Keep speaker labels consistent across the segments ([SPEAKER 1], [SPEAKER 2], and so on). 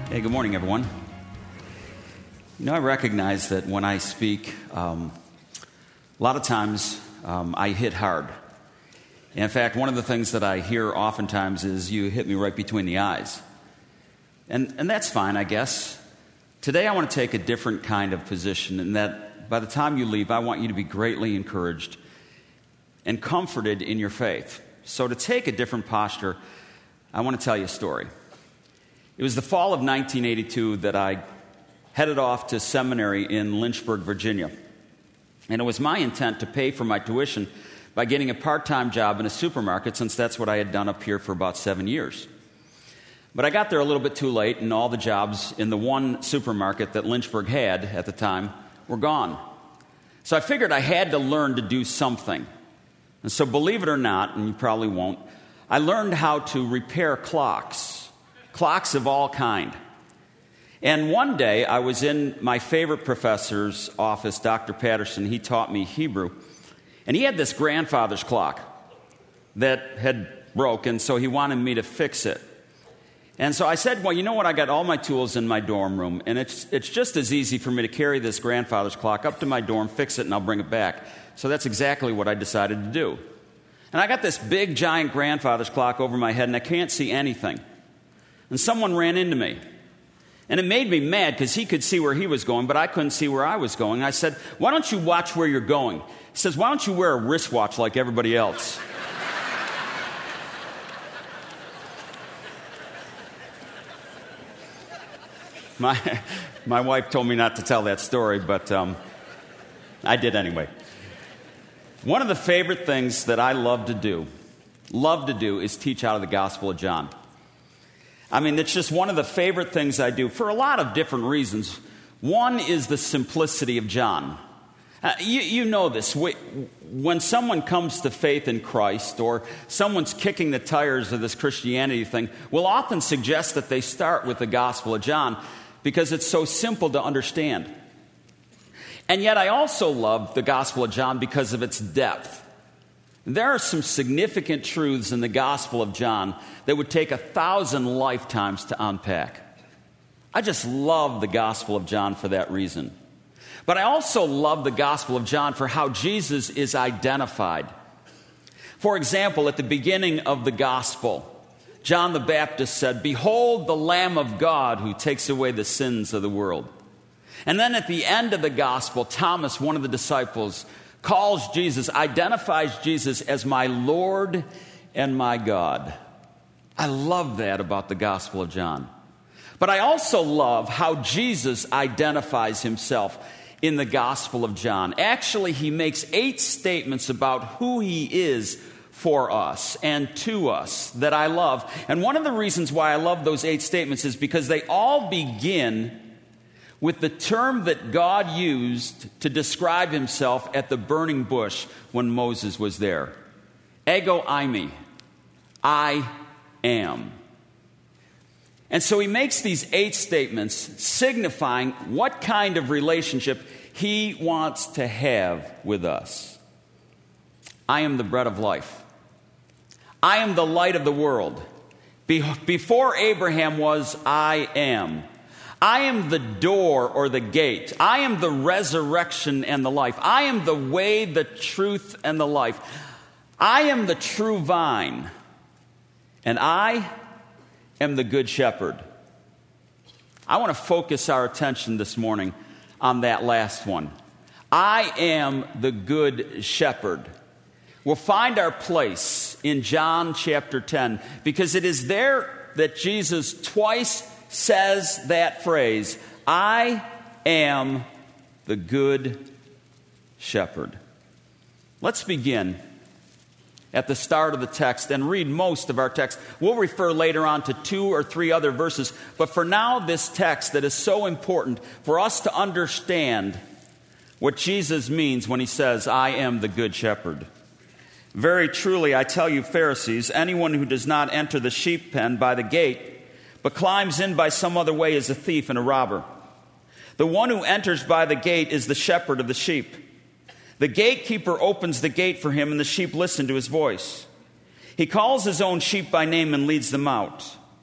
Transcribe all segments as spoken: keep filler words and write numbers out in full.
[SPEAKER 1] Hey, good morning, everyone. You know, I recognize that when I speak, um, a lot of times um, I hit hard. In fact, one of the things that I hear oftentimes is, you hit me right between the eyes. And, and that's fine, I guess. Today I want to take a different kind of position, in that by the time you leave, I want you to be greatly encouraged and comforted in your faith. So to take a different posture, I want to tell you a story. It was the fall of nineteen eighty-two that I headed off to seminary in Lynchburg, Virginia. And it was my intent to pay for my tuition by getting a part-time job in a supermarket, since that's what I had done up here for about seven years. But I got there a little bit too late, and all the jobs in the one supermarket that Lynchburg had at the time were gone. So I figured I had to learn to do something. And so, believe it or not, and you probably won't, I learned how to repair clocks. Clocks of all kind. And one day, I was in my favorite professor's office, Doctor Patterson. He taught me Hebrew. And he had this grandfather's clock that had broken, so he wanted me to fix it. And so I said, well, you know what? I got all my tools in my dorm room, and it's it's just as easy for me to carry this grandfather's clock up to my dorm, fix it, and I'll bring it back. So that's exactly what I decided to do. And I got this big, giant grandfather's clock over my head, and I can't see anything. And someone ran into me. And it made me mad because he could see where he was going, but I couldn't see where I was going. And I said, why don't you watch where you're going? He says, why don't you wear a wristwatch like everybody else? my, my wife told me not to tell that story, but um, I did anyway. One of the favorite things that I love to do, love to do, is teach out of the Gospel of John. I mean, it's just one of the favorite things I do for a lot of different reasons. One is the simplicity of John. Uh, you, you know this. When someone comes to faith in Christ, or someone's kicking the tires of this Christianity thing, we'll often suggest that they start with the Gospel of John because it's so simple to understand. And yet I also love the Gospel of John because of its depth. There are some significant truths in the Gospel of John that would take a thousand lifetimes to unpack. I just love the Gospel of John for that reason. But I also love the Gospel of John for how Jesus is identified. For example, at the beginning of the Gospel, John the Baptist said, "Behold the Lamb of God who takes away the sins of the world." And then at the end of the Gospel, Thomas, one of the disciples, calls Jesus, identifies Jesus as my Lord and my God. I love that about the Gospel of John. But I also love how Jesus identifies himself in the Gospel of John. Actually, he makes eight statements about who he is for us and to us that I love. And one of the reasons why I love those eight statements is because they all begin with the term that God used to describe himself at the burning bush when Moses was there. Ego eimi, I am. And so he makes these eight statements signifying what kind of relationship he wants to have with us. I am the bread of life. I am the light of the world. Be- before Abraham was, I am. I am the door or the gate. I am the resurrection and the life. I am the way, the truth, and the life. I am the true vine. And I am the good shepherd. I want to focus our attention this morning on that last one. I am the good shepherd. We'll find our place in John chapter ten, because it is there that Jesus twice says that phrase, I am the good shepherd. Let's begin at the start of the text and read most of our text. We'll refer later on to two or three other verses, but for now, this text that is so important for us to understand what Jesus means when he says, I am the good shepherd. Very truly, I tell you, Pharisees, anyone who does not enter the sheep pen by the gate, but climbs in by some other way, is a thief and a robber. The one who enters by the gate is the shepherd of the sheep. The gatekeeper opens the gate for him, and the sheep listen to his voice. He calls his own sheep by name and leads them out.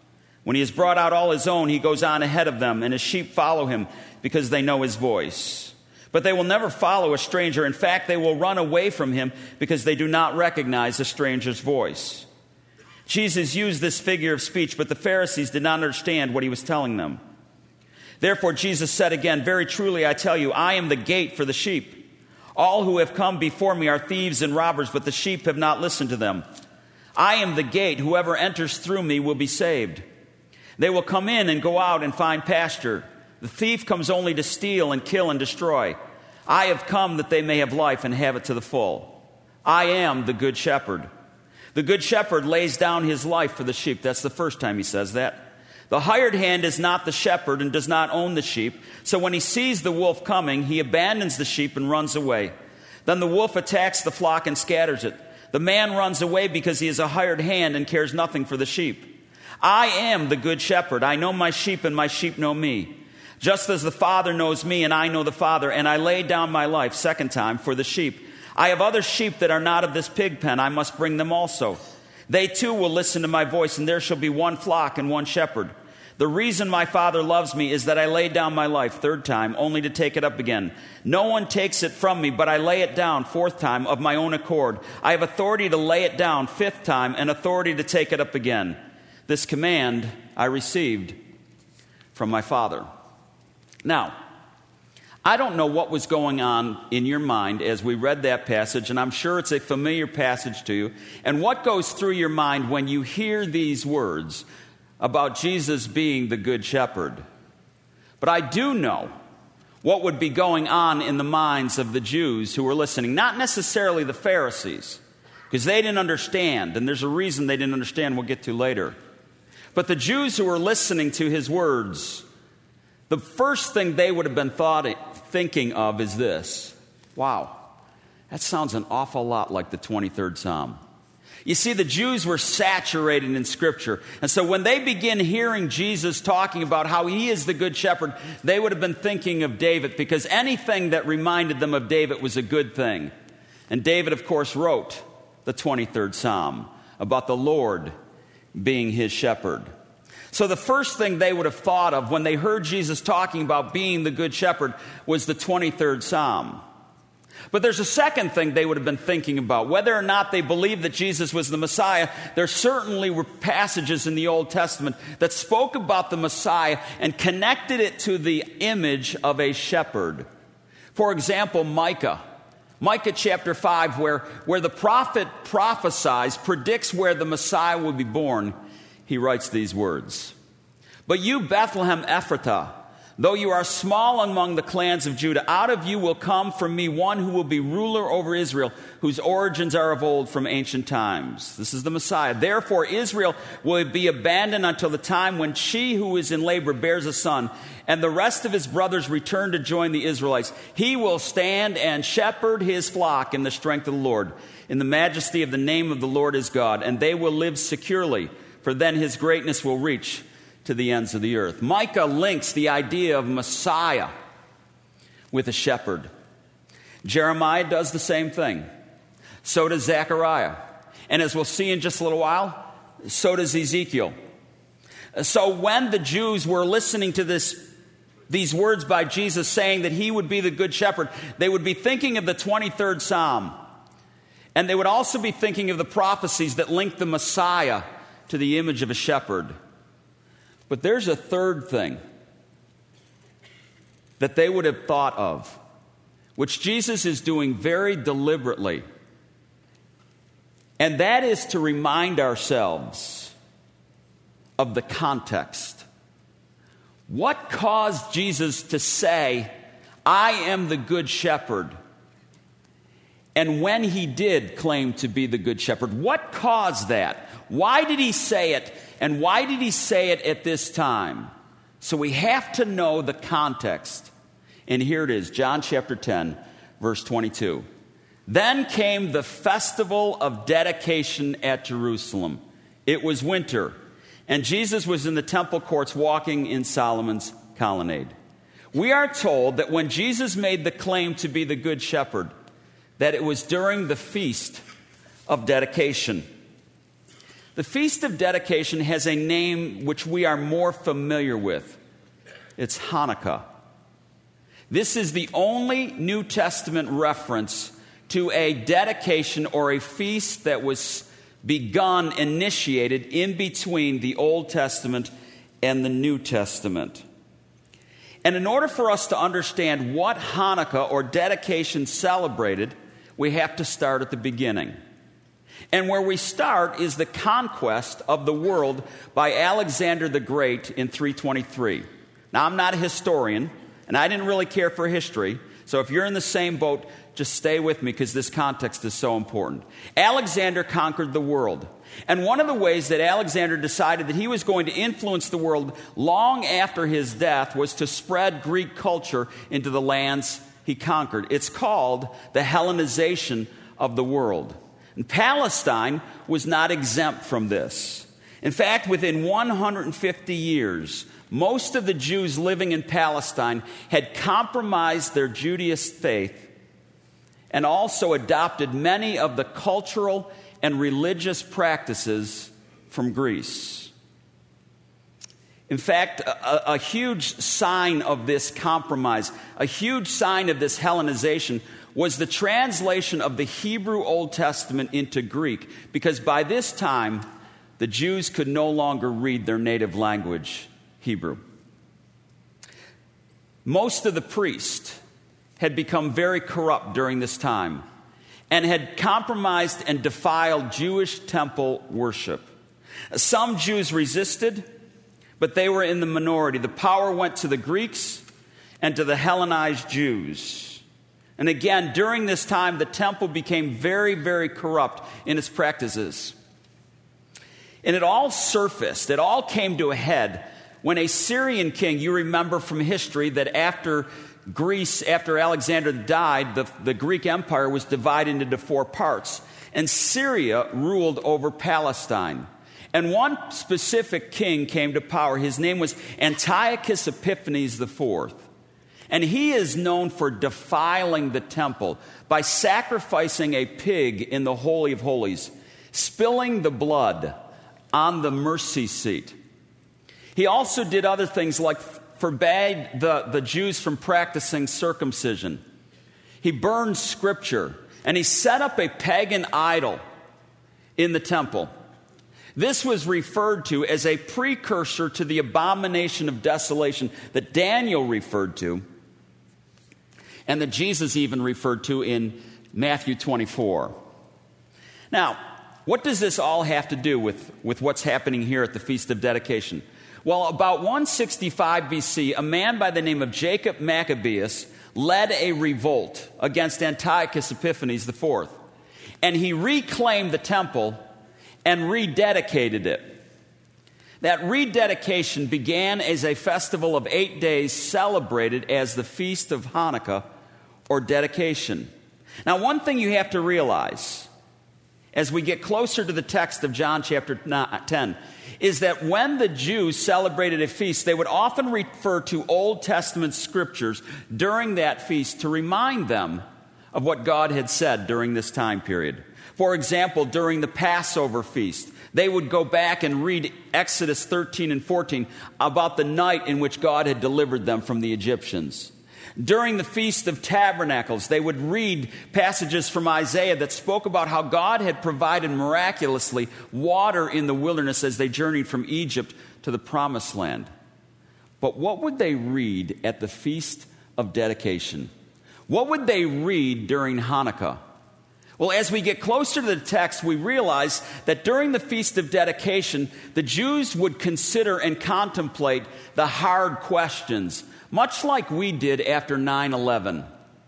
[SPEAKER 1] When he has brought out all his own, he goes on ahead of them, and his sheep follow him because they know his voice. But they will never follow a stranger. In fact, they will run away from him because they do not recognize a stranger's voice." Jesus used this figure of speech, but the Pharisees did not understand what he was telling them. Therefore, Jesus said again, "Very truly, I tell you, I am the gate for the sheep. All who have come before me are thieves and robbers, but the sheep have not listened to them. I am the gate. Whoever enters through me will be saved. They will come in and go out and find pasture. The thief comes only to steal and kill and destroy. I have come that they may have life and have it to the full. I am the good shepherd. The good shepherd lays down his life for the sheep." That's the first time he says that. "The hired hand is not the shepherd and does not own the sheep. So when he sees the wolf coming, he abandons the sheep and runs away. Then the wolf attacks the flock and scatters it. The man runs away because he is a hired hand and cares nothing for the sheep. I am the good shepherd. I know my sheep and my sheep know me. Just as the Father knows me and I know the Father, and I lay down my life, second time, for the sheep. I have other sheep that are not of this pig pen. I must bring them also. They too will listen to my voice, and there shall be one flock and one shepherd. The reason my Father loves me is that I lay down my life, third time, only to take it up again. No one takes it from me, but I lay it down, fourth time, of my own accord. I have authority to lay it down, fifth time, and authority to take it up again. This command I received from my Father." Now, I don't know what was going on in your mind as we read that passage, and I'm sure it's a familiar passage to you. And what goes through your mind when you hear these words about Jesus being the good shepherd? But I do know what would be going on in the minds of the Jews who were listening. Not necessarily the Pharisees, because they didn't understand, and there's a reason they didn't understand we'll get to later. But the Jews who were listening to his words, the first thing they would have been thought, thinking of is this: wow, that sounds an awful lot like the twenty-third Psalm. You see, the Jews were saturated in Scripture. And so when they begin hearing Jesus talking about how he is the good shepherd, they would have been thinking of David, because anything that reminded them of David was a good thing. And David, of course, wrote the twenty-third Psalm about the Lord being his shepherd. So the first thing they would have thought of when they heard Jesus talking about being the good shepherd was the twenty-third Psalm. But there's a second thing they would have been thinking about. Whether or not they believed that Jesus was the Messiah, there certainly were passages in the Old Testament that spoke about the Messiah and connected it to the image of a shepherd. For example, Micah. Micah chapter five, where, where the prophet prophesies, predicts where the Messiah will be born, he writes these words: "But you, Bethlehem Ephratah, though you are small among the clans of Judah, out of you will come from me one who will be ruler over Israel, whose origins are of old, from ancient times." This is the Messiah. "Therefore Israel will be abandoned until the time when she who is in labor bears a son, and the rest of his brothers return to join the Israelites. He will stand and shepherd his flock in the strength of the Lord, in the majesty of the name of the Lord his God, and they will live securely, for then his greatness will reach to the ends of the earth." Micah links the idea of Messiah with a shepherd. Jeremiah does the same thing. So does Zechariah. And as we'll see in just a little while, so does Ezekiel. So when the Jews were listening to this, these words by Jesus saying that he would be the good shepherd, they would be thinking of the twenty-third Psalm. And they would also be thinking of the prophecies that linked the Messiah to the image of a shepherd. But there's a third thing that they would have thought of, which Jesus is doing very deliberately. And that is to remind ourselves of the context. What caused Jesus to say, "I am the good shepherd"? And when he did claim to be the good shepherd, what caused that? Why did he say it? And why did he say it at this time? So we have to know the context. And here it is, John chapter ten, verse twenty-two. "Then came the festival of dedication at Jerusalem. It was winter, and Jesus was in the temple courts walking in Solomon's colonnade." We are told that when Jesus made the claim to be the good shepherd, that it was during the feast of dedication. The Feast of Dedication has a name which we are more familiar with. It's Hanukkah. This is the only New Testament reference to a dedication or a feast that was begun, initiated in between the Old Testament and the New Testament. And in order for us to understand what Hanukkah or dedication celebrated, we have to start at the beginning. And where we start is the conquest of the world by Alexander the Great in three twenty-three. Now, I'm not a historian, and I didn't really care for history, so if you're in the same boat, just stay with me because this context is so important. Alexander conquered the world. And one of the ways that Alexander decided that he was going to influence the world long after his death was to spread Greek culture into the lands he conquered. It's called the Hellenization of the world. And Palestine was not exempt from this. In fact, within one hundred fifty years, most of the Jews living in Palestine had compromised their Judaist faith and also adopted many of the cultural and religious practices from Greece. In fact, a, a huge sign of this compromise, a huge sign of this Hellenization, was the translation of the Hebrew Old Testament into Greek, because by this time, the Jews could no longer read their native language, Hebrew. Most of the priests had become very corrupt during this time and had compromised and defiled Jewish temple worship. Some Jews resisted, but they were in the minority. The power went to the Greeks and to the Hellenized Jews. And again, during this time, the temple became very, very corrupt in its practices. And it all surfaced, it all came to a head when a Syrian king, you remember from history that after Greece, after Alexander died, the, the Greek Empire was divided into four parts. And Syria ruled over Palestine. And one specific king came to power. His name was Antiochus Epiphanes the Fourth. And he is known for defiling the temple by sacrificing a pig in the Holy of Holies, spilling the blood on the mercy seat. He also did other things like forbade the, the Jews from practicing circumcision. He burned scripture, and he set up a pagan idol in the temple. This was referred to as a precursor to the abomination of desolation that Daniel referred to, and that Jesus even referred to in Matthew twenty-four. Now, what does this all have to do with, with what's happening here at the Feast of Dedication? Well, about one sixty-five B C, a man by the name of Jacob Maccabeus led a revolt against Antiochus Epiphanes the Fourth, and he reclaimed the temple and rededicated it. That rededication began as a festival of eight days celebrated as the Feast of Hanukkah or dedication. Now, one thing you have to realize as we get closer to the text of John chapter ten is that when the Jews celebrated a feast, they would often refer to Old Testament scriptures during that feast to remind them of what God had said during this time period. For example, during the Passover feast, they would go back and read Exodus thirteen and fourteen about the night in which God had delivered them from the Egyptians. During the Feast of Tabernacles, they would read passages from Isaiah that spoke about how God had provided miraculously water in the wilderness as they journeyed from Egypt to the Promised Land. But what would they read at the Feast of Dedication? What would they read during Hanukkah? Well, as we get closer to the text, we realize that during the Feast of Dedication, the Jews would consider and contemplate the hard questions, much like we did after nine eleven.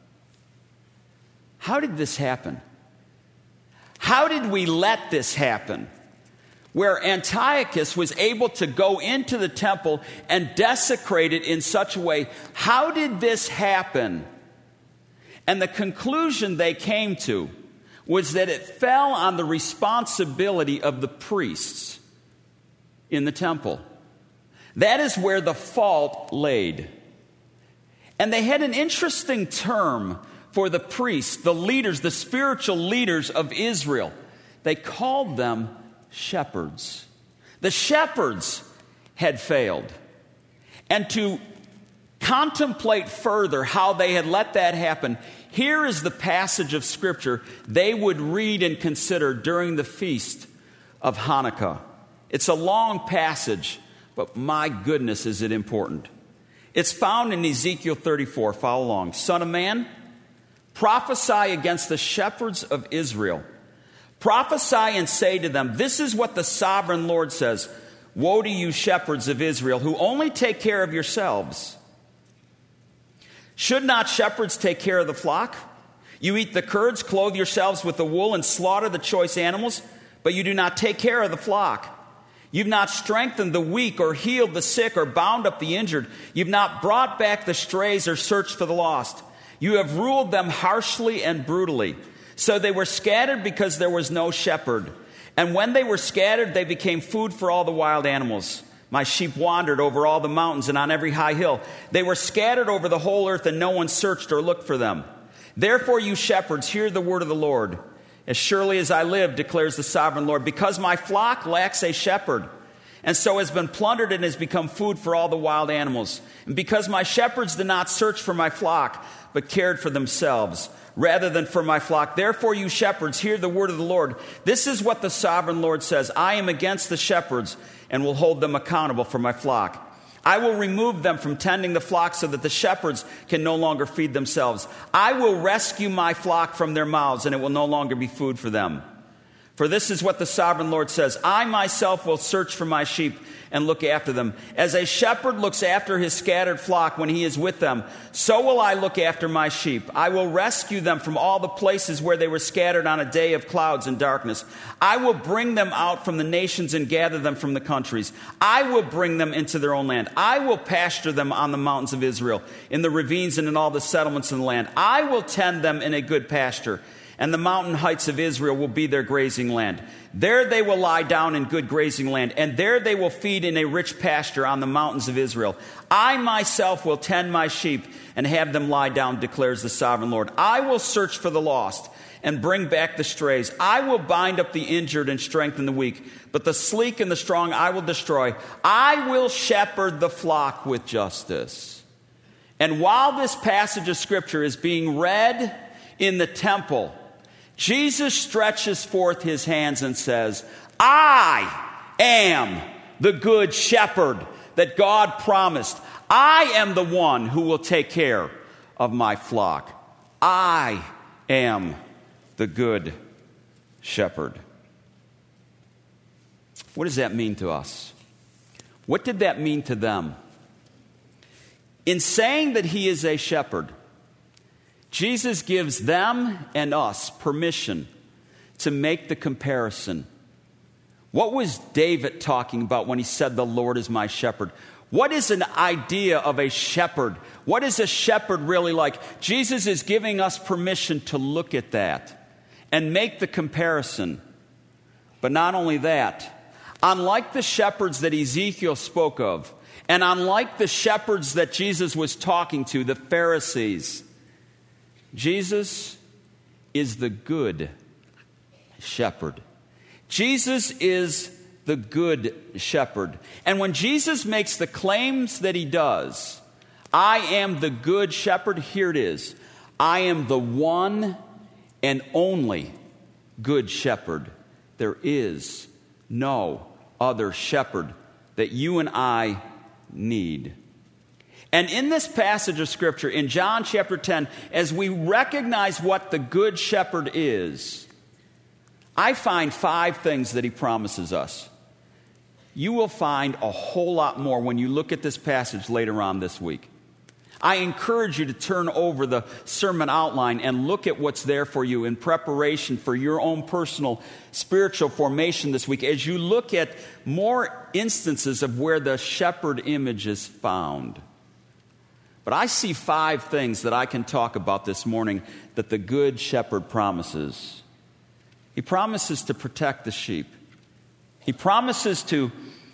[SPEAKER 1] How did this happen? How did we let this happen? Where Antiochus was able to go into the temple and desecrate it in such a way. How did this happen? And the conclusion they came to was that it fell on the responsibility of the priests in the temple. That is where the fault laid. And they had an interesting term for the priests, the leaders, the spiritual leaders of Israel. They called them shepherds. The shepherds had failed. And to contemplate further how they had let that happen, here is the passage of Scripture they would read and consider during the feast of Hanukkah. It's a long passage, but my goodness, is it important. It's found in Ezekiel thirty-four. Follow along. Son of man, prophesy against the shepherds of Israel. Prophesy and say to them, this is what the sovereign Lord says. Woe to you, shepherds of Israel, who only take care of yourselves. Should not shepherds take care of the flock? You eat the curds, clothe yourselves with the wool, and slaughter the choice animals, but you do not take care of the flock. You've not strengthened the weak or healed the sick or bound up the injured. You've not brought back the strays or searched for the lost. You have ruled them harshly and brutally. So they were scattered because there was no shepherd. And when they were scattered, they became food for all the wild animals. My sheep wandered over all the mountains and on every high hill. They were scattered over the whole earth, and no one searched or looked for them. Therefore, you shepherds, hear the word of the Lord. As surely as I live, declares the sovereign Lord, because my flock lacks a shepherd, and so has been plundered and has become food for all the wild animals. And because my shepherds did not search for my flock, but cared for themselves, rather than for my flock. Therefore, you shepherds, hear the word of the Lord. This is what the sovereign Lord says. I am against the shepherds and will hold them accountable for my flock. I will remove them from tending the flock so that the shepherds can no longer feed themselves. I will rescue my flock from their mouths, and it will no longer be food for them. For this is what the sovereign Lord says. I myself will search for my sheep and look after them. As a shepherd looks after his scattered flock when he is with them, so will I look after my sheep. I will rescue them from all the places where they were scattered on a day of clouds and darkness. I will bring them out from the nations and gather them from the countries. I will bring them into their own land. I will pasture them on the mountains of Israel, in the ravines and in all the settlements in the land. I will tend them in a good pasture, and the mountain heights of Israel will be their grazing land. There they will lie down in good grazing land, and there they will feed in a rich pasture on the mountains of Israel. I myself will tend my sheep and have them lie down, declares the sovereign Lord. I will search for the lost and bring back the strays. I will bind up the injured and strengthen the weak, but the sleek and the strong I will destroy. I will shepherd the flock with justice. And while this passage of Scripture is being read in the temple, Jesus stretches forth his hands and says, I am the good shepherd that God promised. I am the one who will take care of my flock. I am the good shepherd. What does that mean to us? What did that mean to them? In saying that he is a shepherd, Jesus gives them and us permission to make the comparison. What was David talking about when he said, the Lord is my shepherd? What is an idea of a shepherd? What is a shepherd really like? Jesus is giving us permission to look at that and make the comparison. But not only that, unlike the shepherds that Ezekiel spoke of, and unlike the shepherds that Jesus was talking to, the Pharisees, Jesus is the good shepherd. Jesus is the good shepherd. And when Jesus makes the claims that he does, I am the good shepherd, here it is. I am the one and only good shepherd. There is no other shepherd that you and I need. And in this passage of Scripture, in John chapter ten, as we recognize what the good shepherd is, I find five things that he promises us. You will find a whole lot more when you look at this passage later on this week. I encourage you to turn over the sermon outline and look at what's there for you in preparation for your own personal spiritual formation this week, as you look at more instances of where the shepherd image is found. But I see five things that I can talk about this morning that the good shepherd promises. He promises to protect the sheep. He promises to,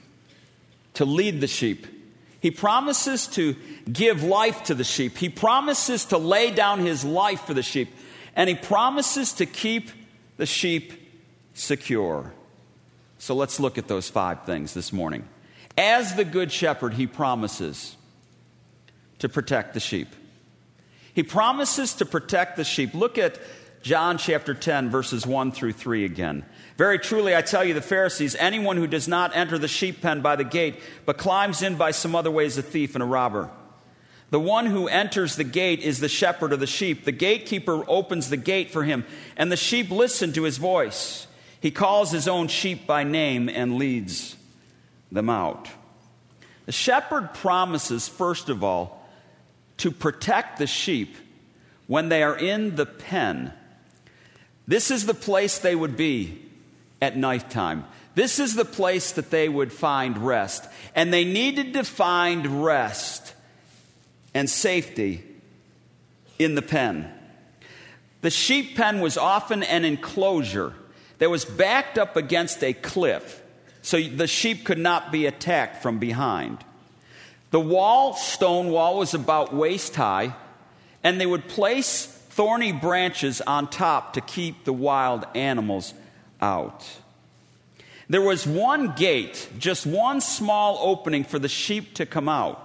[SPEAKER 1] to lead the sheep. He promises to give life to the sheep. He promises to lay down his life for the sheep. And he promises to keep the sheep secure. So let's look at those five things this morning. As the Good Shepherd, he promises to protect the sheep. He promises to protect the sheep. Look at John chapter ten, verses one through three again. Very truly, I tell you, the Pharisees, anyone who does not enter the sheep pen by the gate, but climbs in by some other way is a thief and a robber. The one who enters the gate is the shepherd of the sheep. The gatekeeper opens the gate for him, and the sheep listen to his voice. He calls his own sheep by name and leads them out. The shepherd promises, first of all, to protect the sheep when they are in the pen. This is the place they would be at nighttime. This is the place that they would find rest. And they needed to find rest and safety in the pen. The sheep pen was often an enclosure that was backed up against a cliff, so the sheep could not be attacked from behind. The wall, stone wall, was about waist high, and they would place thorny branches on top to keep the wild animals out. There was one gate, just one small opening for the sheep to come out.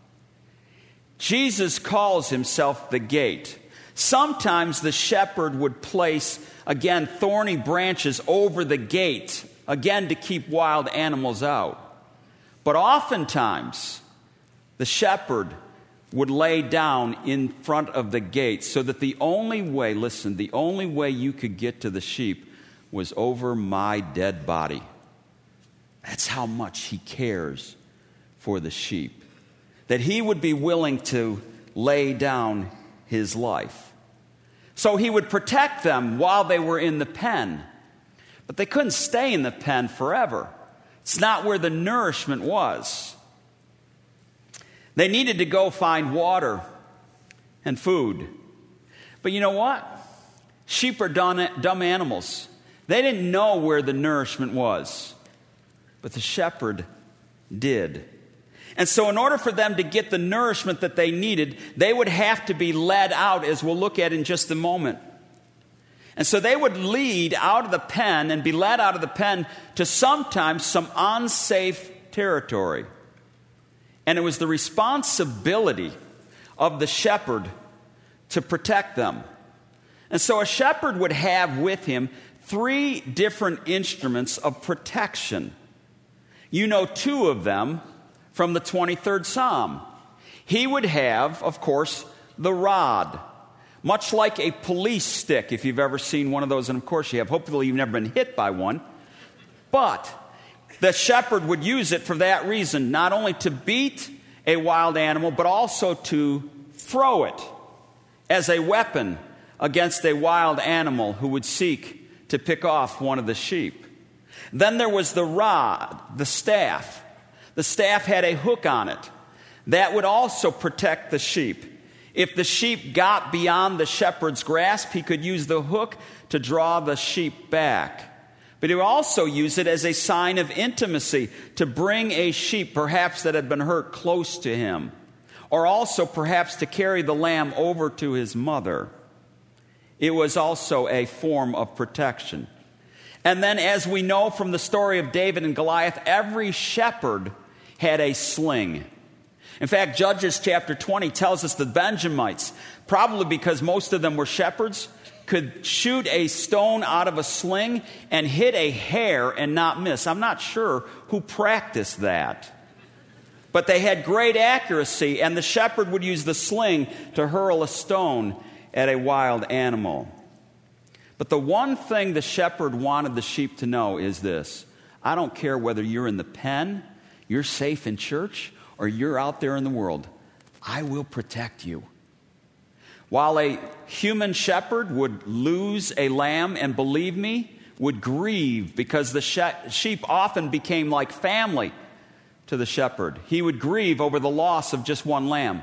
[SPEAKER 1] Jesus calls himself the gate. Sometimes the shepherd would place, again, thorny branches over the gate, again, to keep wild animals out. But oftentimes, the shepherd would lay down in front of the gate so that the only way, listen, the only way you could get to the sheep was over my dead body. That's how much he cares for the sheep. That he would be willing to lay down his life. So he would protect them while they were in the pen. But they couldn't stay in the pen forever. It's not where the nourishment was. They needed to go find water and food. But you know what? Sheep are dumb animals. They didn't know where the nourishment was. But the shepherd did. And so in order for them to get the nourishment that they needed, they would have to be led out, as we'll look at in just a moment. And so they would lead out of the pen and be led out of the pen to sometimes some unsafe territory. And it was the responsibility of the shepherd to protect them. And so a shepherd would have with him three different instruments of protection. You know two of them from the twenty-third Psalm. He would have, of course, the rod, much like a police stick, if you've ever seen one of those, and of course you have. Hopefully you've never been hit by one. But the shepherd would use it for that reason, not only to beat a wild animal, but also to throw it as a weapon against a wild animal who would seek to pick off one of the sheep. Then there was the rod, the staff. The staff had a hook on it that would also protect the sheep. If the sheep got beyond the shepherd's grasp, he could use the hook to draw the sheep back. But he would also use it as a sign of intimacy to bring a sheep, perhaps that had been hurt, close to him. Or also perhaps to carry the lamb over to his mother. It was also a form of protection. And then, as we know from the story of David and Goliath, every shepherd had a sling. In fact, Judges chapter twenty tells us the Benjamites, probably because most of them were shepherds, could shoot a stone out of a sling and hit a hare and not miss. I'm not sure who practiced that. But they had great accuracy, and the shepherd would use the sling to hurl a stone at a wild animal. But the one thing the shepherd wanted the sheep to know is this: I don't care whether you're in the pen, you're safe in church, or you're out there in the world, I will protect you. While a human shepherd would lose a lamb and, believe me, would grieve because the she- sheep often became like family to the shepherd. He would grieve over the loss of just one lamb.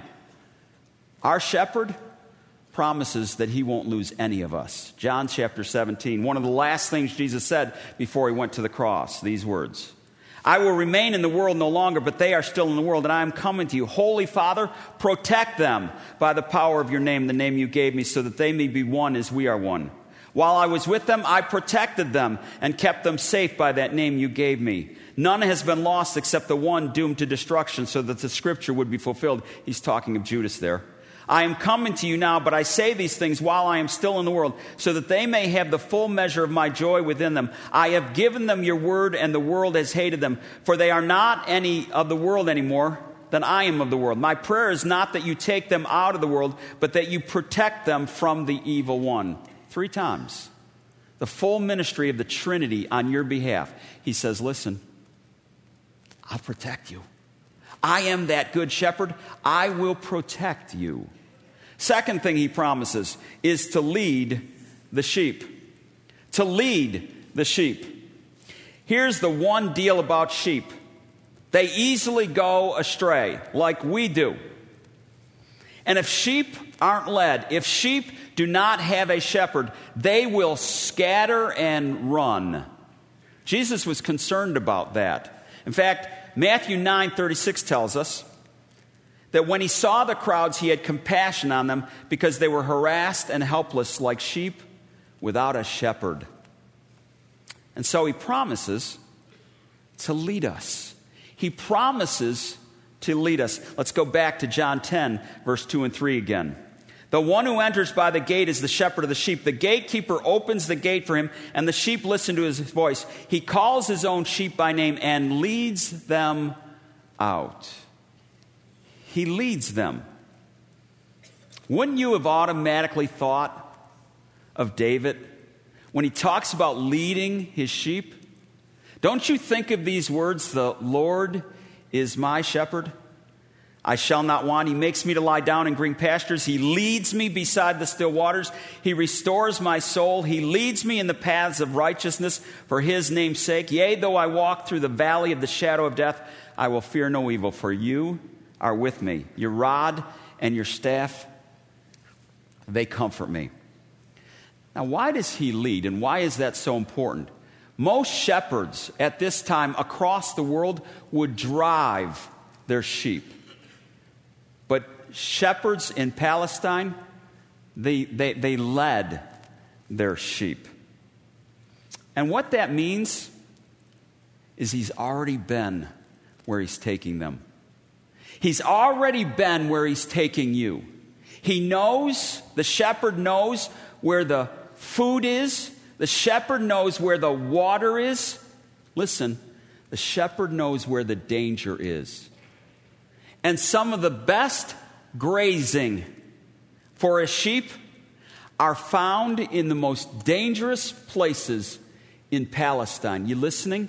[SPEAKER 1] Our shepherd promises that he won't lose any of us. John chapter seventeen, one of the last things Jesus said before he went to the cross, these words: I will remain in the world no longer, but they are still in the world, and I am coming to you. Holy Father, protect them by the power of your name, the name you gave me, so that they may be one as we are one. While I was with them, I protected them and kept them safe by that name you gave me. None has been lost except the one doomed to destruction, so that the scripture would be fulfilled. He's talking of Judas there. I am coming to you now, but I say these things while I am still in the world, so that they may have the full measure of my joy within them. I have given them your word, and the world has hated them, for they are not any of the world anymore than I am of the world. My prayer is not that you take them out of the world, but that you protect them from the evil one. Three times. The full ministry of the Trinity on your behalf. He says, listen, I'll protect you. I am that good shepherd. I will protect you. Second thing he promises is to lead the sheep. To lead the sheep. Here's the one deal about sheep. They easily go astray, like we do. And if sheep aren't led, if sheep do not have a shepherd, they will scatter and run. Jesus was concerned about that. In fact, Matthew nine thirty-six tells us that when he saw the crowds, he had compassion on them because they were harassed and helpless like sheep without a shepherd. And so he promises to lead us. He promises to lead us. Let's go back to John ten, verse two and three again. The one who enters by the gate is the shepherd of the sheep. The gatekeeper opens the gate for him, and the sheep listen to his voice. He calls his own sheep by name and leads them out. He leads them. Wouldn't you have automatically thought of David when he talks about leading his sheep? Don't you think of these words, the Lord is my shepherd? I shall not want. He makes me to lie down in green pastures. He leads me beside the still waters. He restores my soul. He leads me in the paths of righteousness for his name's sake. Yea, though I walk through the valley of the shadow of death, I will fear no evil, for you are with me. Your rod and your staff, they comfort me. Now, why does he lead, and why is that so important? Most shepherds at this time across the world would drive their sheep. But shepherds in Palestine, they, they, they led their sheep. And what that means is he's already been where he's taking them. He's already been where he's taking you. He knows, the shepherd knows where the food is. The shepherd knows where the water is. Listen, the shepherd knows where the danger is. And some of the best grazing for a sheep are found in the most dangerous places in Palestine. You listening?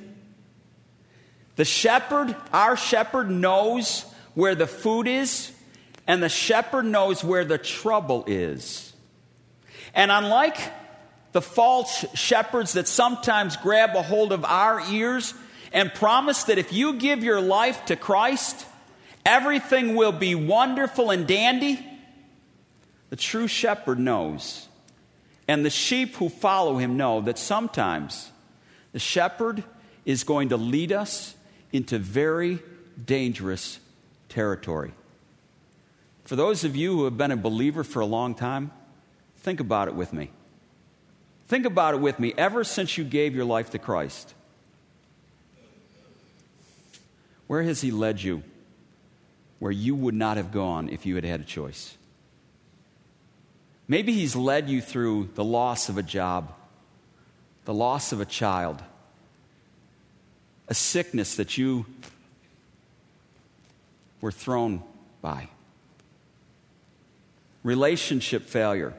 [SPEAKER 1] The shepherd, our shepherd, knows where the food is, and the shepherd knows where the trouble is. And unlike the false shepherds that sometimes grab a hold of our ears and promise that if you give your life to Christ, everything will be wonderful and dandy, the true shepherd knows, and the sheep who follow him know that sometimes the shepherd is going to lead us into very dangerous territory. For those of you who have been a believer for a long time, think about it with me. Think about it with me. Ever since you gave your life to Christ, where has he led you? Where you would not have gone if you had had a choice. Maybe he's led you through the loss of a job, the loss of a child, a sickness that you were thrown by, relationship failure,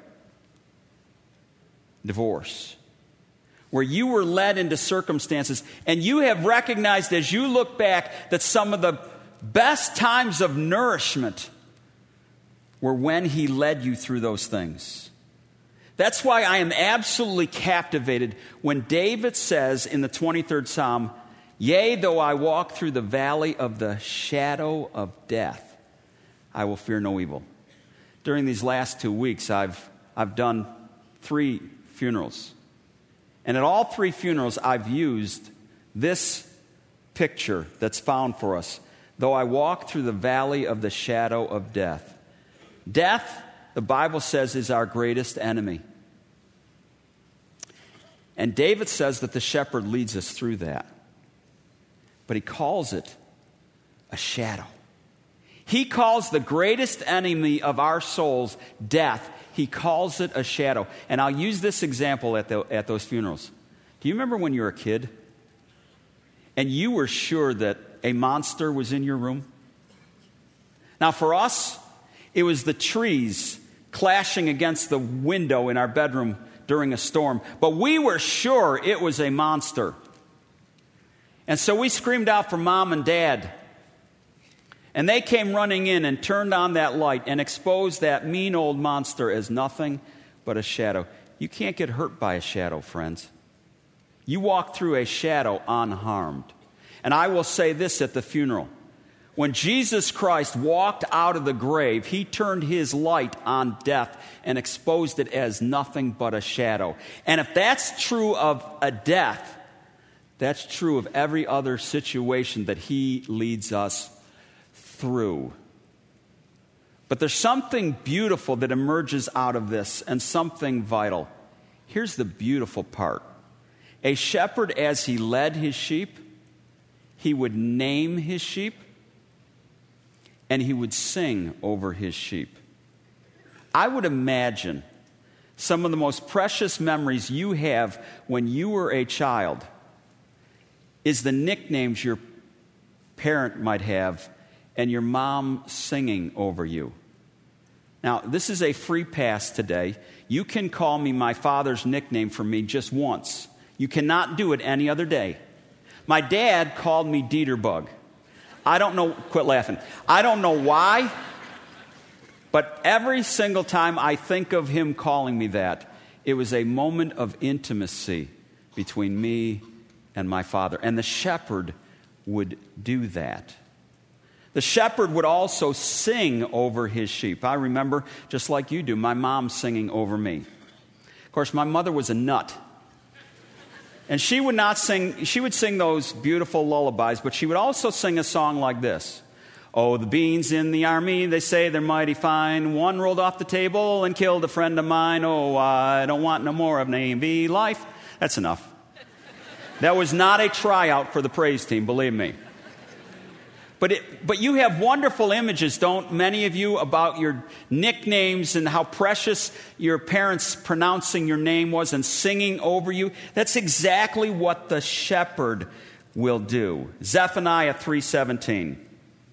[SPEAKER 1] divorce, where you were led into circumstances and you have recognized as you look back that some of the best times of nourishment were when he led you through those things. That's why I am absolutely captivated when David says in the twenty-third Psalm, yea, though I walk through the valley of the shadow of death, I will fear no evil. During these last two weeks, I've, I've done three funerals. And at all three funerals, I've used this picture that's found for us. Though I walk through the valley of the shadow of death. Death, the Bible says, is our greatest enemy. And David says that the shepherd leads us through that. But he calls it a shadow. He calls the greatest enemy of our souls, death, he calls it a shadow. And I'll use this example at, the, at those funerals. Do you remember when you were a kid and you were sure that a monster was in your room? Now for us, it was the trees clashing against the window in our bedroom during a storm. But we were sure it was a monster. And so we screamed out for Mom and Dad. And they came running in and turned on that light and exposed that mean old monster as nothing but a shadow. You can't get hurt by a shadow, friends. You walk through a shadow unharmed. And I will say this at the funeral. When Jesus Christ walked out of the grave, he turned his light on death and exposed it as nothing but a shadow. And if that's true of a death, that's true of every other situation that he leads us through. But there's something beautiful that emerges out of this, and something vital. Here's the beautiful part. A shepherd, as he led his sheep, he would name his sheep, and he would sing over his sheep. I would imagine some of the most precious memories you have when you were a child is the nicknames your parent might have and your mom singing over you. Now, this is a free pass today. You can call me my father's nickname for me just once. You cannot do it any other day. My dad called me Dieterbug. I don't know, quit laughing. I don't know why, but every single time I think of him calling me that, it was a moment of intimacy between me and my father. And the shepherd would do that. The shepherd would also sing over his sheep. I remember, just like you do, my mom singing over me. Of course, my mother was a nut. And she would not sing, she would sing those beautiful lullabies, but she would also sing a song like this. Oh, the beans in the army, they say they're mighty fine. One rolled off the table and killed a friend of mine. Oh, I don't want no more of Navy life. That's enough. That was not a tryout for the praise team, believe me. But it, but you have wonderful images, don't many of you, about your nicknames and how precious your parents pronouncing your name was and singing over you. That's exactly what the shepherd will do. Zephaniah three seventeen.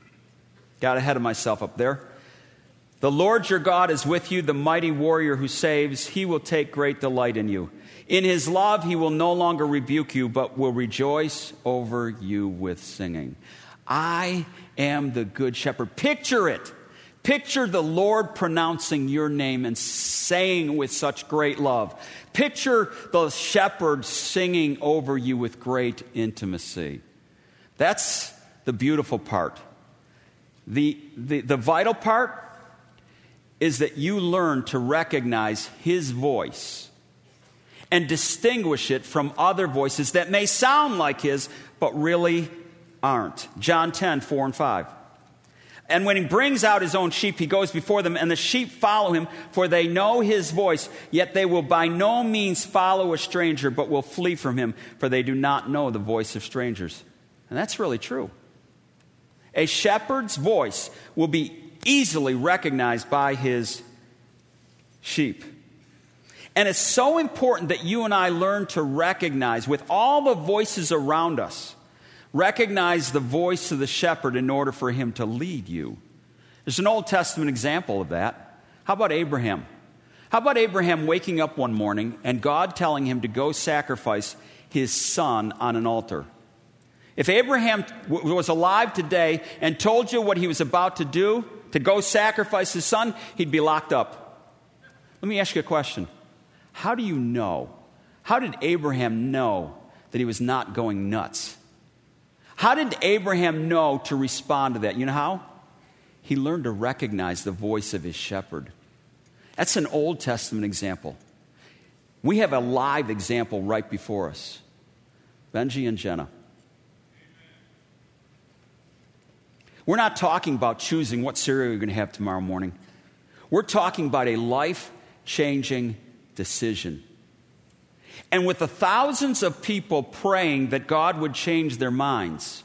[SPEAKER 1] Got ahead of myself up there. The Lord your God is with you, the mighty warrior who saves. He will take great delight in you. In his love he will no longer rebuke you, but will rejoice over you with singing. I am the good shepherd. Picture it. Picture the Lord pronouncing your name and saying with such great love. Picture the shepherd singing over you with great intimacy. That's the beautiful part. The, the, the vital part is that you learn to recognize his voice and distinguish it from other voices that may sound like his, but really aren't. John ten, four and five. And when he brings out his own sheep, he goes before them, and the sheep follow him, for they know his voice, yet they will by no means follow a stranger, but will flee from him, for they do not know the voice of strangers. And that's really true. A shepherd's voice will be easily recognized by his sheep. And it's so important that you and I learn to recognize, with all the voices around us, recognize the voice of the shepherd in order for him to lead you. There's an Old Testament example of that. How about Abraham? How about Abraham waking up one morning and God telling him to go sacrifice his son on an altar? If Abraham w- was alive today and told you what he was about to do, to go sacrifice his son, he'd be locked up. Let me ask you a question. How do you know? How did Abraham know that he was not going nuts? How did Abraham know to respond to that? You know how? He learned to recognize the voice of his shepherd. That's an Old Testament example. We have a live example right before us. Benji and Jenna. We're not talking about choosing what cereal you're going to have tomorrow morning. We're talking about a life-changing decision. And with the thousands of people praying that God would change their minds,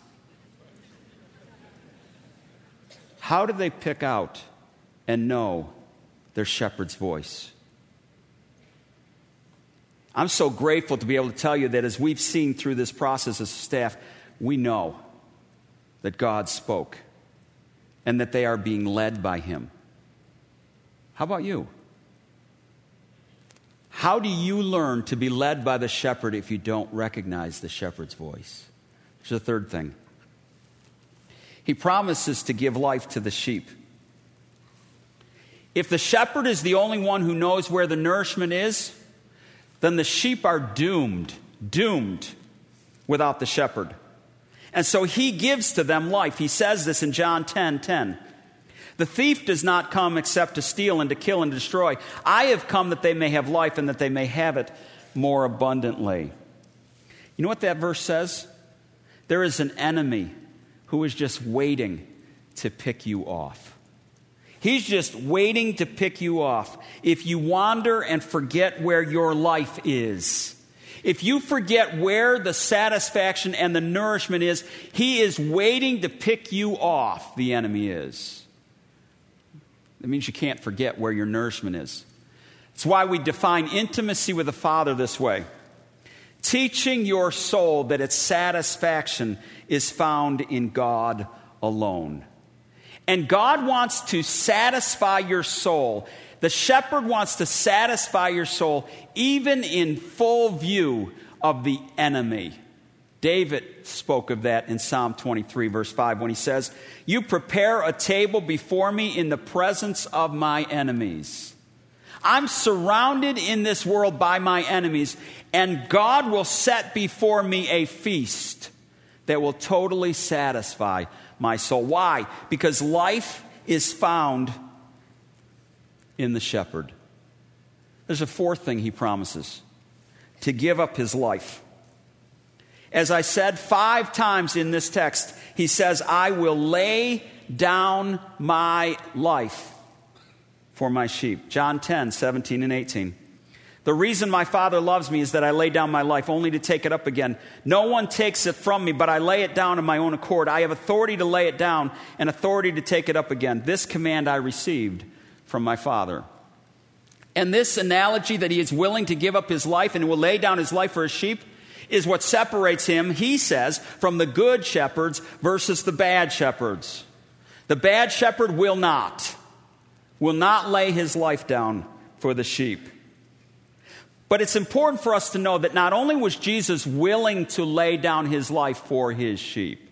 [SPEAKER 1] how do they pick out and know their shepherd's voice? I'm so grateful to be able to tell you that as we've seen through this process as a staff, we know that God spoke and that they are being led by Him. How about you? How do you learn to be led by the shepherd if you don't recognize the shepherd's voice? Here's the third thing. He promises to give life to the sheep. If the shepherd is the only one who knows where the nourishment is, then the sheep are doomed, doomed without the shepherd. And so he gives to them life. He says this in John ten ten. The thief does not come except to steal and to kill and to destroy. I have come that they may have life and that they may have it more abundantly. You know what that verse says? There is an enemy who is just waiting to pick you off. He's just waiting to pick you off. If you wander and forget where your life is, if you forget where the satisfaction and the nourishment is, he is waiting to pick you off, the enemy is. That means you can't forget where your nourishment is. It's why we define intimacy with the Father this way. Teaching your soul that its satisfaction is found in God alone. And God wants to satisfy your soul. The shepherd wants to satisfy your soul even in full view of the enemy. David spoke of that in Psalm twenty-three, verse five, when he says, "You prepare a table before me in the presence of my enemies." I'm surrounded in this world by my enemies, and God will set before me a feast that will totally satisfy my soul. Why? Because life is found in the shepherd. There's a fourth thing he promises: to give up his life. As I said, five times in this text, he says, I will lay down my life for my sheep. John ten, seventeen and eighteen. The reason my Father loves me is that I lay down my life only to take it up again. No one takes it from me, but I lay it down of my own accord. I have authority to lay it down and authority to take it up again. This command I received from my Father. And this analogy that he is willing to give up his life and will lay down his life for his sheep is what separates him, he says, from the good shepherds versus the bad shepherds. The bad shepherd will not, will not lay his life down for the sheep. But it's important for us to know that not only was Jesus willing to lay down his life for his sheep,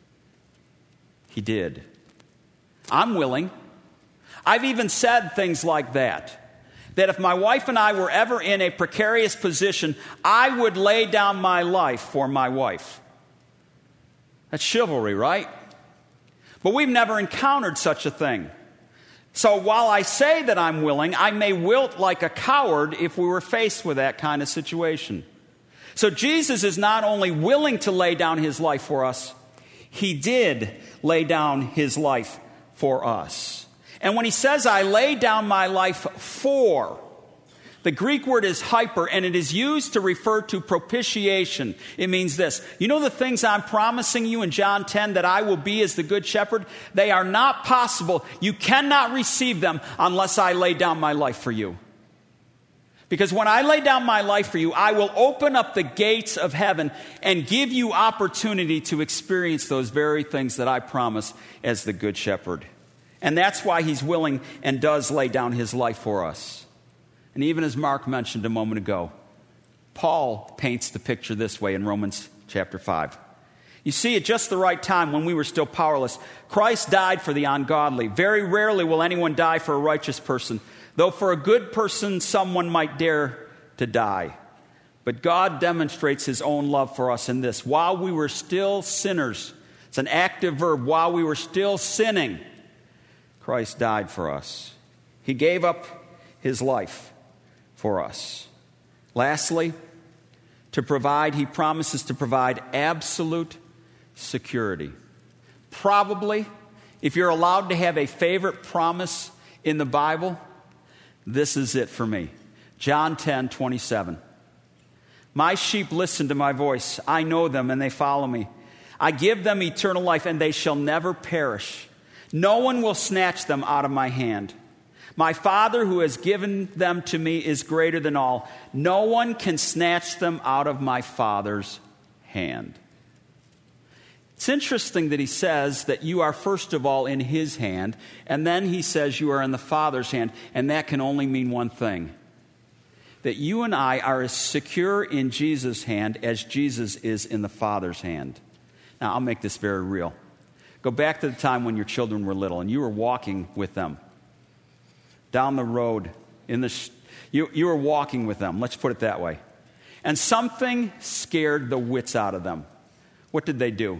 [SPEAKER 1] he did. I'm willing. I've even said things like that. That if my wife and I were ever in a precarious position, I would lay down my life for my wife. That's chivalry, right? But we've never encountered such a thing. So while I say that I'm willing, I may wilt like a coward if we were faced with that kind of situation. So Jesus is not only willing to lay down his life for us, he did lay down his life for us. And when he says, I lay down my life for, the Greek word is hyper, and it is used to refer to propitiation. It means this. You know the things I'm promising you in John ten that I will be as the good shepherd? They are not possible. You cannot receive them unless I lay down my life for you. Because when I lay down my life for you, I will open up the gates of heaven and give you opportunity to experience those very things that I promise as the good shepherd. And that's why he's willing and does lay down his life for us. And even as Mark mentioned a moment ago, Paul paints the picture this way in Romans chapter five. You see, at just the right time, when we were still powerless, Christ died for the ungodly. Very rarely will anyone die for a righteous person, though for a good person someone might dare to die. But God demonstrates his own love for us in this. While we were still sinners, it's an active verb, while we were still sinning, Christ died for us. He gave up his life for us. Lastly, to provide, he promises to provide absolute security. Probably, if you're allowed to have a favorite promise in the Bible, this is it for me. John ten twenty-seven. My sheep listen to my voice. I know them, and they follow me. I give them eternal life, and they shall never perish. No one will snatch them out of my hand. My Father who has given them to me is greater than all. No one can snatch them out of my Father's hand. It's interesting that he says that you are first of all in his hand, and then he says you are in the Father's hand, and that can only mean one thing: that you and I are as secure in Jesus' hand as Jesus is in the Father's hand. Now, I'll make this very real. Go back to the time when your children were little and you were walking with them down the road. In the sh- you, you were walking with them, let's put it that way. And something scared the wits out of them. What did they do?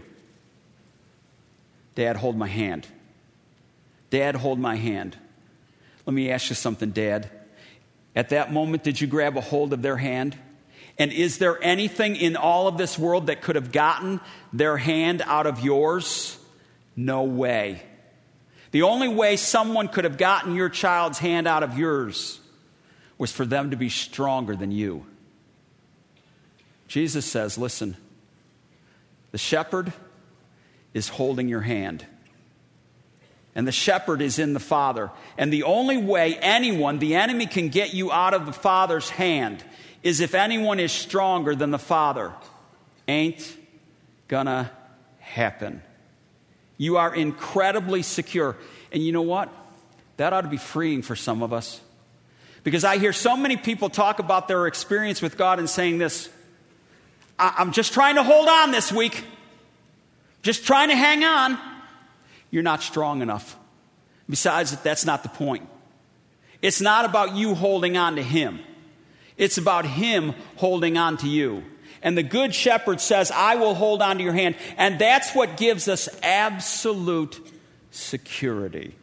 [SPEAKER 1] Dad, hold my hand. Dad, hold my hand. Let me ask you something, Dad. At that moment, did you grab a hold of their hand? And is there anything in all of this world that could have gotten their hand out of yours? No way. The only way someone could have gotten your child's hand out of yours was for them to be stronger than you. Jesus says, listen, the shepherd is holding your hand. And the shepherd is in the Father. And the only way anyone, the enemy, can get you out of the Father's hand is if anyone is stronger than the Father. Ain't gonna happen. You are incredibly secure. And you know what? That ought to be freeing for some of us. Because I hear so many people talk about their experience with God and saying this: I- I'm just trying to hold on this week. Just trying to hang on. You're not strong enough. Besides, that's not the point. It's not about you holding on to him. It's about him holding on to you. And the Good Shepherd says, I will hold on to your hand. And that's what gives us absolute security.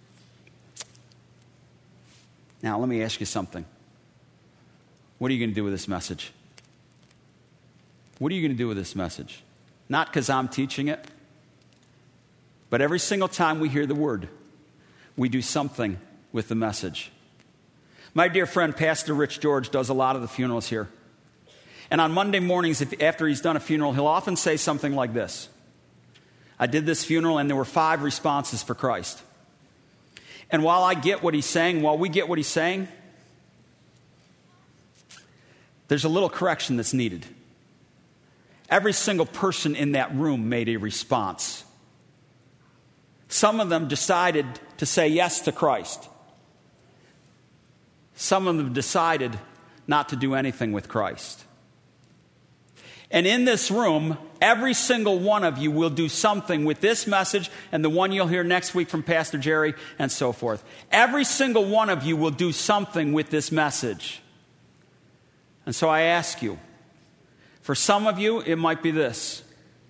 [SPEAKER 1] Now, let me ask you something. What are you going to do with this message? What are you going to do with this message? Not because I'm teaching it, but every single time we hear the word, we do something with the message. My dear friend, Pastor Rich George, does a lot of the funerals here. And on Monday mornings, if, after he's done a funeral, he'll often say something like this: I did this funeral and there were five responses for Christ. And while I get what he's saying, while we get what he's saying, there's a little correction that's needed. Every single person in that room made a response. Some of them decided to say yes to Christ. Some of them decided not to do anything with Christ. And in this room, every single one of you will do something with this message and the one you'll hear next week from Pastor Jerry and so forth. Every single one of you will do something with this message. And so I ask you, for some of you, it might be this.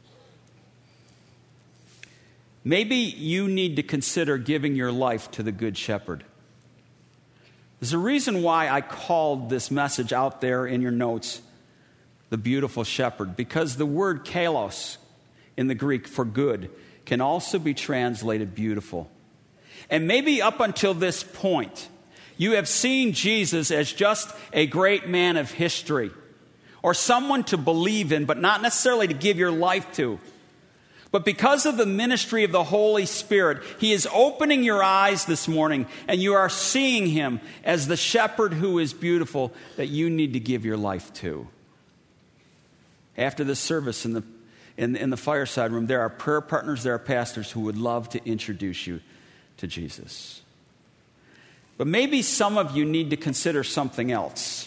[SPEAKER 1] Maybe you need to consider giving your life to the Good Shepherd. There's a reason why I called this message out there in your notes, the beautiful shepherd, because the word kalos in the Greek for good can also be translated beautiful. And maybe up until this point, you have seen Jesus as just a great man of history, or someone to believe in, but not necessarily to give your life to. But because of the ministry of the Holy Spirit, he is opening your eyes this morning, and you are seeing him as the shepherd who is beautiful that you need to give your life to. After this service in the, in, in the fireside room, there are prayer partners, there are pastors who would love to introduce you to Jesus. But maybe some of you need to consider something else.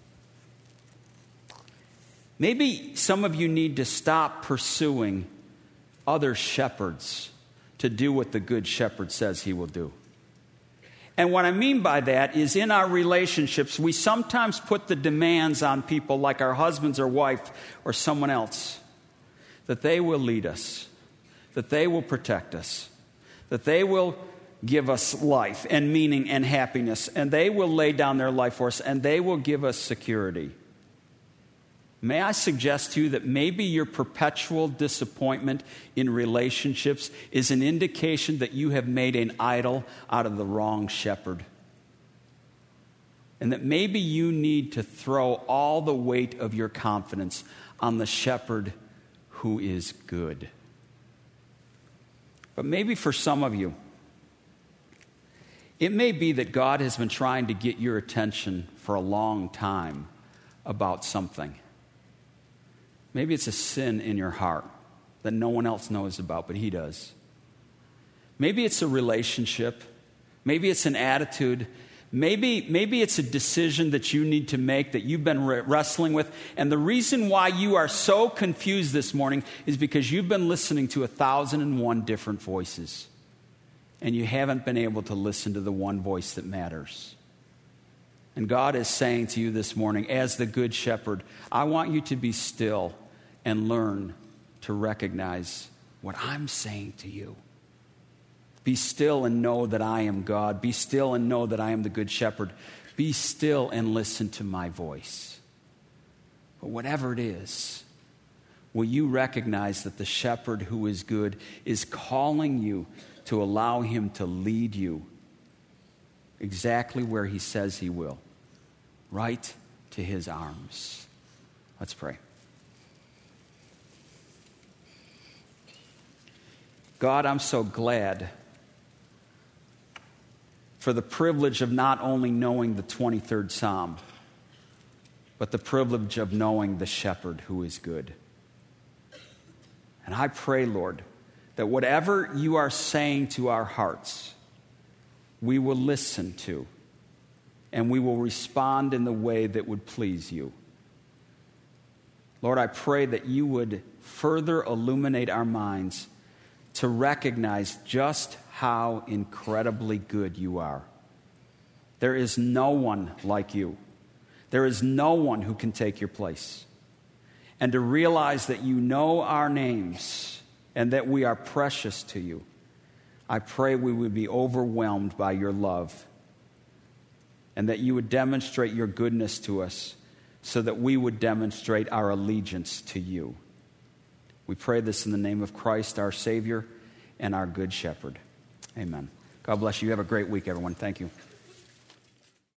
[SPEAKER 1] Maybe some of you need to stop pursuing other shepherds to do what the Good Shepherd says he will do. And what I mean by that is, in our relationships, we sometimes put the demands on people like our husbands or wife or someone else, that they will lead us, that they will protect us, that they will give us life and meaning and happiness, and they will lay down their life for us, and they will give us security. May I suggest to you that maybe your perpetual disappointment in relationships is an indication that you have made an idol out of the wrong shepherd. And that maybe you need to throw all the weight of your confidence on the shepherd who is good. But maybe for some of you, it may be that God has been trying to get your attention for a long time about something. Maybe it's a sin in your heart that no one else knows about, but He does. Maybe it's a relationship. Maybe it's an attitude. Maybe, maybe it's a decision that you need to make that you've been re- wrestling with. And the reason why you are so confused this morning is because you've been listening to a thousand and one different voices. And you haven't been able to listen to the one voice that matters. And God is saying to you this morning, as the Good Shepherd, I want you to be still and learn to recognize what I'm saying to you. Be still and know that I am God. Be still and know that I am the Good Shepherd. Be still and listen to my voice. But whatever it is, will you recognize that the shepherd who is good is calling you to allow him to lead you exactly where he says he will, right to his arms. Let's pray. God, I'm so glad for the privilege of not only knowing the twenty-third Psalm, but the privilege of knowing the shepherd who is good. And I pray, Lord, that whatever you are saying to our hearts, we will listen to, and we will respond in the way that would please you. Lord, I pray that you would further illuminate our minds to recognize just how incredibly good you are. There is no one like you. There is no one who can take your place. And to realize that you know our names and that we are precious to you, I pray we would be overwhelmed by your love and that you would demonstrate your goodness to us so that we would demonstrate our allegiance to you. We pray this in the name of Christ, our Savior and our Good Shepherd. Amen. God bless you. You have a great week, everyone. Thank you.